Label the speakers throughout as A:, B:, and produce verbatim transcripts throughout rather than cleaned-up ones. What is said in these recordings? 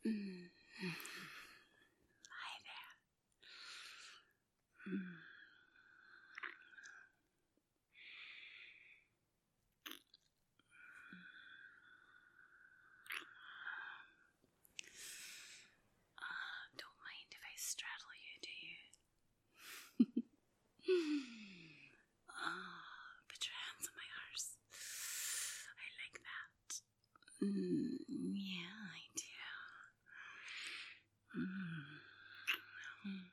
A: Mm. Hi there. Mm. Uh, don't mind if I straddle you, do you? Oh, put your hands on my arse. I like that. Mm, yeah, I do. Mm. Mm.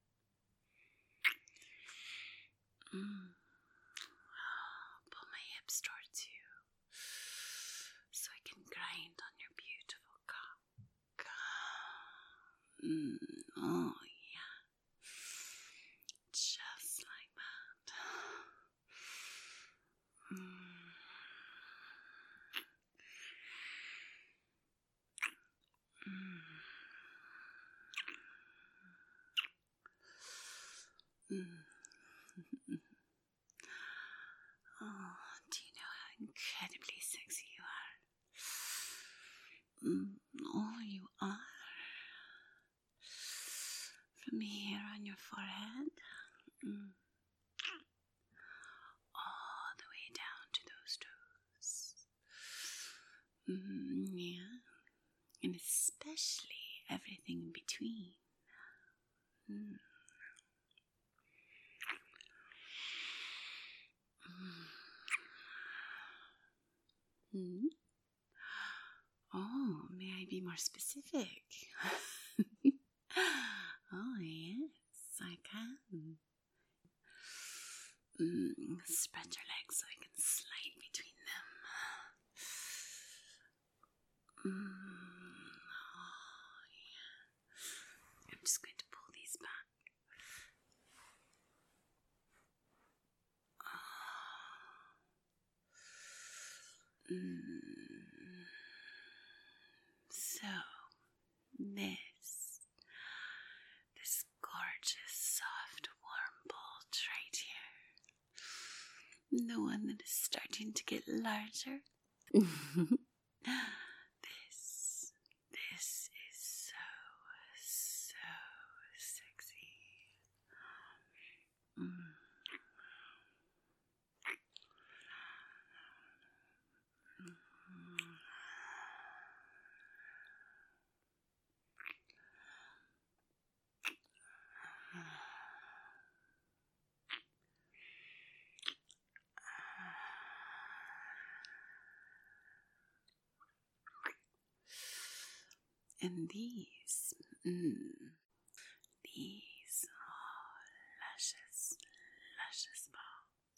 A: Mm. Pull my hips towards you so I can grind on your beautiful cock. Mm. Oh, yeah. Just like that. Mm. Mm. Oh, do you know how incredibly sexy you are? Mm. Oh, you are. From here on your forehead, mm. all the way down to those toes. Mm, yeah, and especially everything in between. Mm. Mm. Oh, may I be more specific? Oh, yes, I can. Mm. Spread your legs so I can slide between them. Mm. Oh, yeah. I'm just going to pull these back. Mm. So, this, this gorgeous, soft, warm bolt right here, the one that is starting to get larger. this, this is so, so sexy. Mm. And these, mm, these, oh, luscious, luscious balls.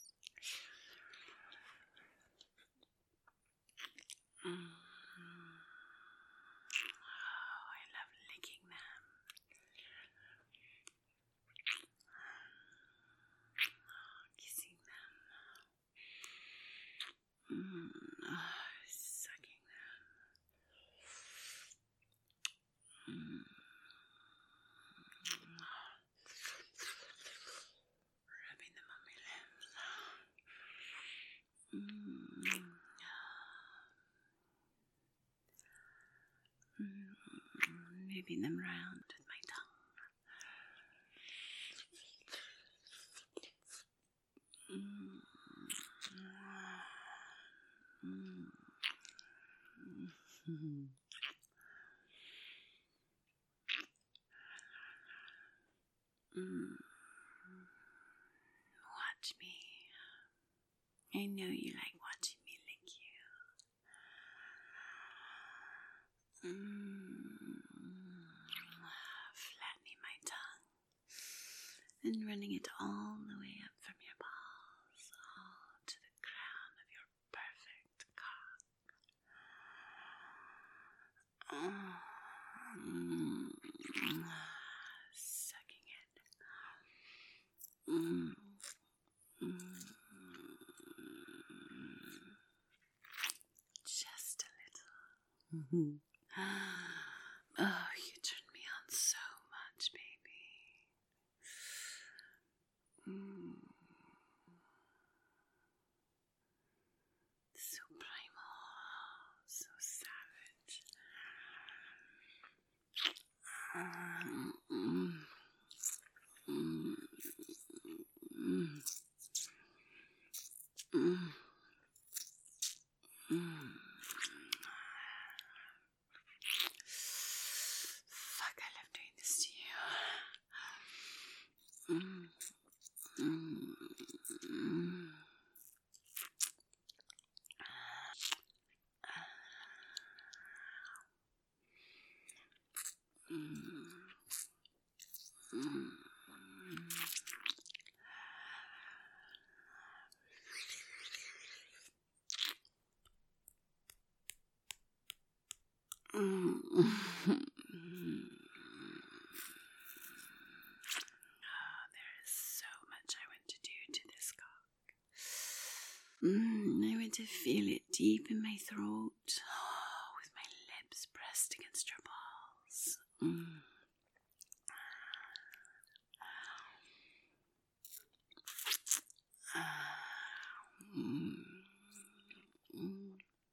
A: Mm. Oh, I love licking them. Kissing them. Mm. Oh, sucking them. Mm. Rubbing them on my lips. Mm. Mm. Moving them round with my tongue. Mm. Mm. Mm. Mm. Watch me. I know you like watching me lick you. Mm. Flattening my tongue and running it all the way up from your balls, all to the crown of your perfect cock. Oh. Mm. Sucking it. Mm. Mm. Just a little. Mm-hmm. Oh, you turn me on so much, baby. Mm. So primal, so savage. Mm. Mm. Mm. Mm. Mm. Fuck, I love doing this to you. Mm. Mm. Mm. Mm. Mm. Oh, there is so much I want to do to this cock. Mm, I want to feel it deep in my throat, oh, with my lips pressed against your balls. Mm. Mm. Mm.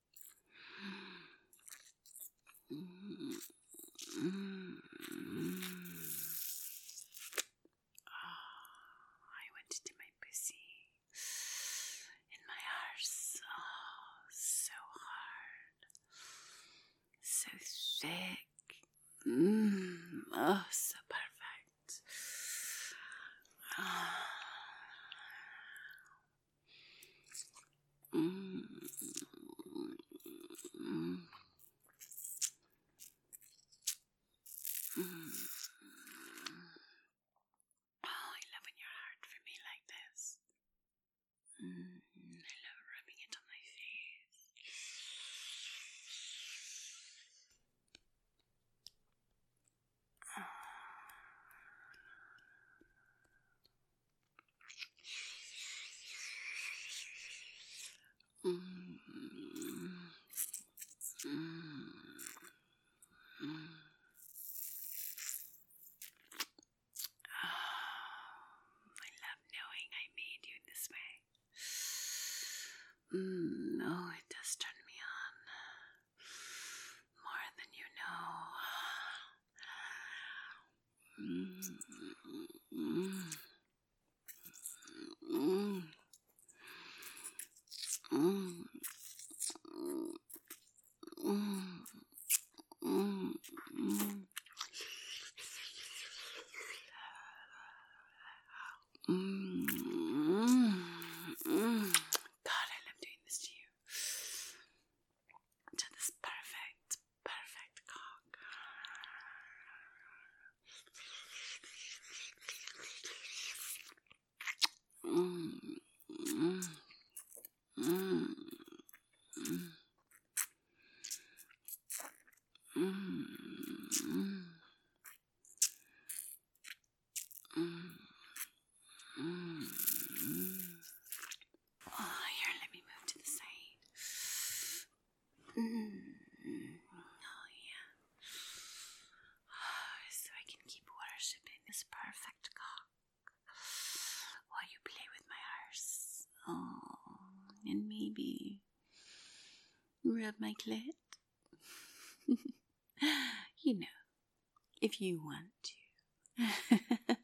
A: Mm. Mm. Oh, I went into my pussy, in my arse. Oh, so hard, so thick. Mm. Oh, so perfect. Oh. Mm. Mm. Mm. Oh, I love when you're hard for me like this. Mm. I love rubbing it on my face. Mm. Mm. Mm. Oh, I love knowing I made you this way. Mm, oh, it does turn me on. More than you know. Mm, mm, mm, mm, mm, mm, mm. Mm, mm. God, I love doing this to you. To this perfect, perfect cock. Mm, mm, mm, mm, mm, mm, mm, mm. Oh, here, let me move to the side. Mm. Oh, yeah. Oh, so I can keep worshipping this perfect cock while you play with my arse. Oh, and maybe rub my clit. You know, if you want to.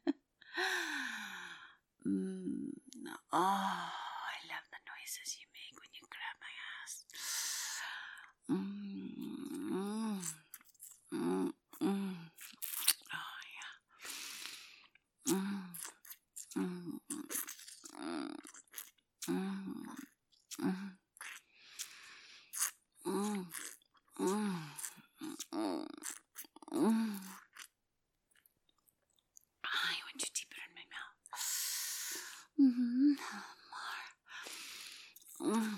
A: mm. Oh, I love the noises you make when you grab my ass. Mm. Mm. Mm. Oh, yeah. Mm. Mm. Mm. Mm. Mm. Mm. Mm. Mm. Mm. I want you deeper in my mouth. Mm-hmm. More. Mm.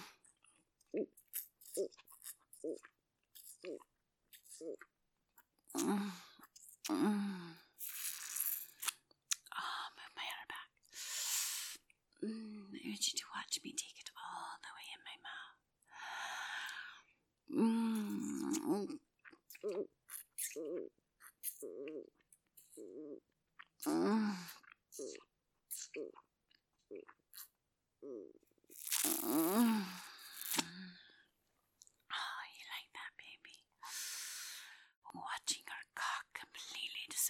A: Mm. Mm. Oh, move my hair back. Mm. I want you to watch me take it all the way in my mouth. Mm. Mm. Mm. Oh, you like that, baby? Watching her cock completely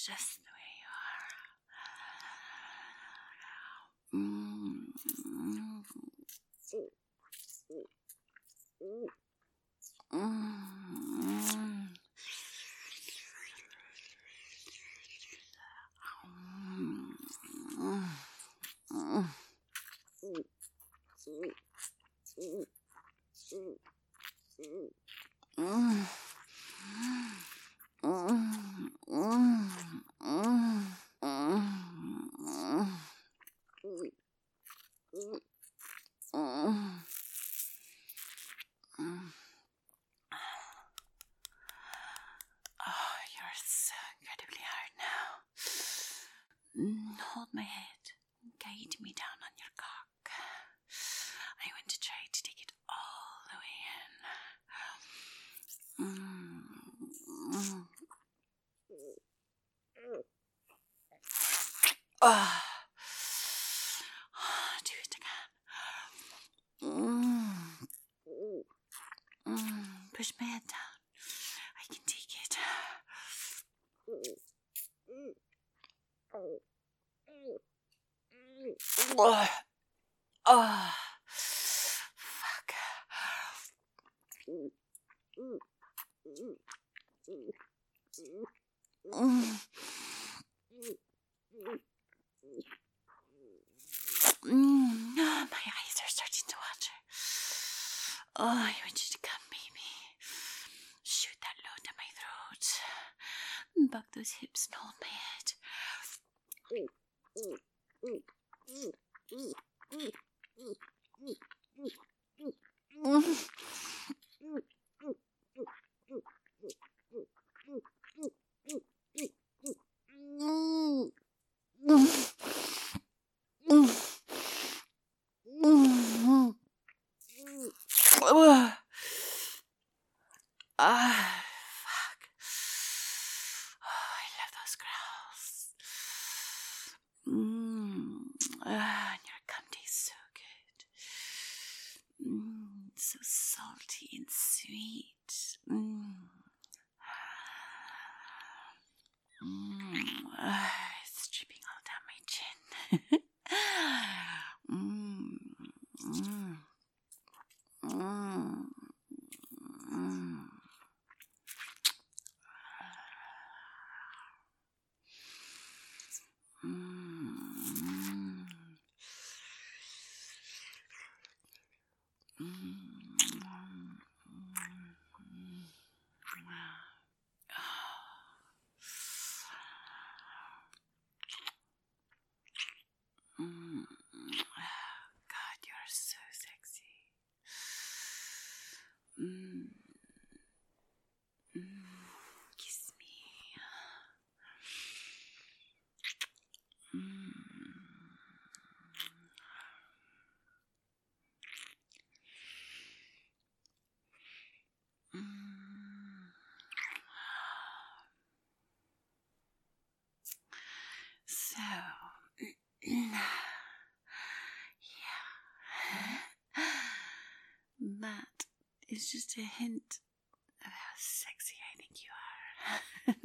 A: just the way you are. Mm. Mm. Oh, you're so incredibly hard now. Hold my head. Guide me down on your cock. I want to try to take it all the way in. Mm. Oh. Do it again. Mm. Mm. Push my head down. I can take it. Oh. Oh. Fuck. Mm. Mm. My eyes are starting to water. Oh, I want you to come, baby. Shoot that load down my throat. Buck those hips and hold my head. Ah, fuck. Oh, I love those growls. Mmm. Ah, and your cum tastes so good. Mmm, so salty and sweet. Mmm. Mmm. Ah, it's dripping all down my chin. Mmm. Mmm. Mmm. Mmm. Mm. God, you're so sexy. Mm. Mm. Kiss me. Mm. Mm. So, yeah, that is just a hint of how sexy I think you are.